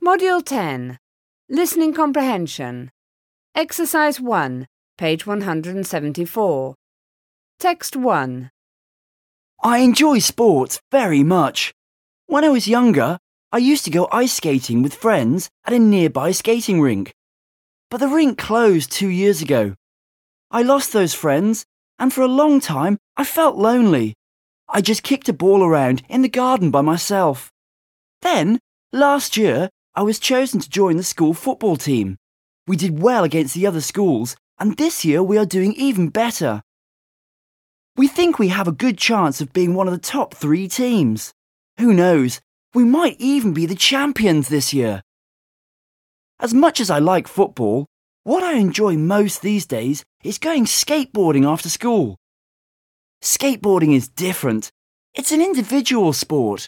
Module 10. Listening Comprehension. Exercise 1, page 174. Text 1. I enjoy sports very much. When I was younger, I used to go ice skating with friends at a nearby skating rink. But the rink closed 2 years ago. I lost those friends, and for a long time I felt lonely. I just kicked a ball around in the garden by myself. Then, last year, I was chosen to join the school football team. We did well against the other schools, and this year we are doing even better. We think we have a good chance of being one of the top 3 teams. Who knows, we might even be the champions this year. As much as I like football, what I enjoy most these days is going skateboarding after school. Skateboarding is different. It's an individual sport.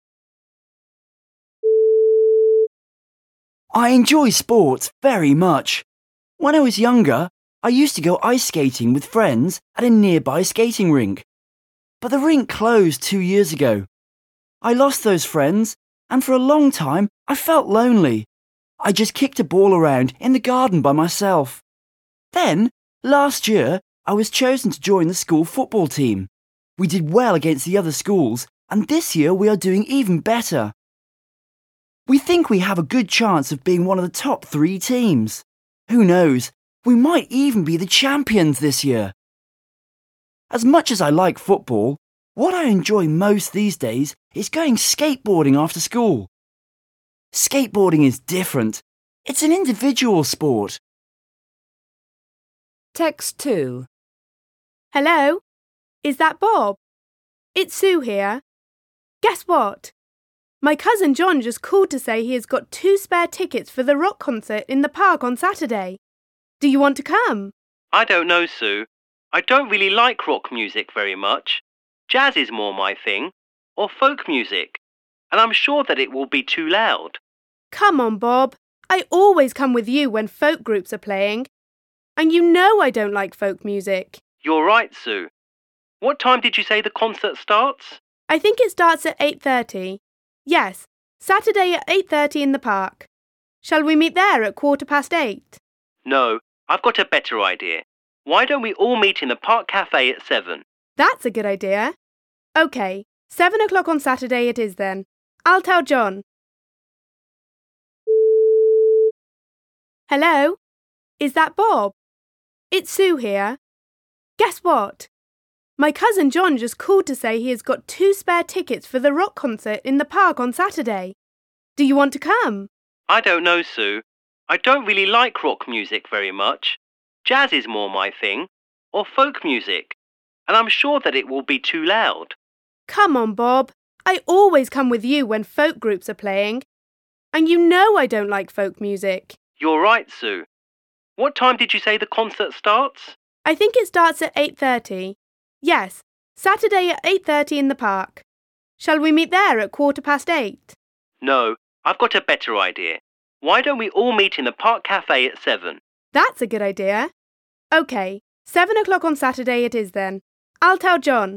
I enjoy sports very much. When I was younger, I used to go ice skating with friends at a nearby skating rink. But the rink closed 2 years ago. I lost those friends, and for a long time I felt lonely. I just kicked a ball around in the garden by myself. Then, last year, I was chosen to join the school football team. We did well against the other schools, and this year we are doing even better. We think we have a good chance of being one of the top 3 teams. Who knows, we might even be the champions this year. As much as I like football, what I enjoy most these days is going skateboarding after school. Skateboarding is different. It's an individual sport. Text 2. Hello? Is that Bob? It's Sue here. Guess what? My cousin John just called to say he has got 2 spare tickets for the rock concert in the park on Saturday. Do you want to come? I don't know, Sue. I don't really like rock music very much. Jazz is more my thing, or folk music, and I'm sure that it will be too loud. Come on, Bob. I always come with you when folk groups are playing. And you know I don't like folk music. You're right, Sue. What time did you say the concert starts? I think it starts at 8:30. Yes, Saturday at 8:30 in the park. Shall we meet there at 8:15? No, I've got a better idea. Why don't we all meet in the park cafe at 7? That's a good idea. OK, 7 o'clock on Saturday it is then. I'll tell John. Hello? Is that Bob? It's Sue here. Guess what? My cousin John just called to say he has got 2 spare tickets for the rock concert in the park on Saturday. Do you want to come? I don't know, Sue. I don't really like rock music very much. Jazz is more my thing, or folk music, and I'm sure that it will be too loud. Come on, Bob. I always come with you when folk groups are playing. And you know I don't like folk music. You're right, Sue. What time did you say the concert starts? I think it starts at 8:30. Yes, Saturday at 8:30 in the park. Shall we meet there at 8:15? No, I've got a better idea. Why don't we all meet in the park cafe at 7? That's a good idea. OK, 7 o'clock on Saturday it is then. I'll tell John.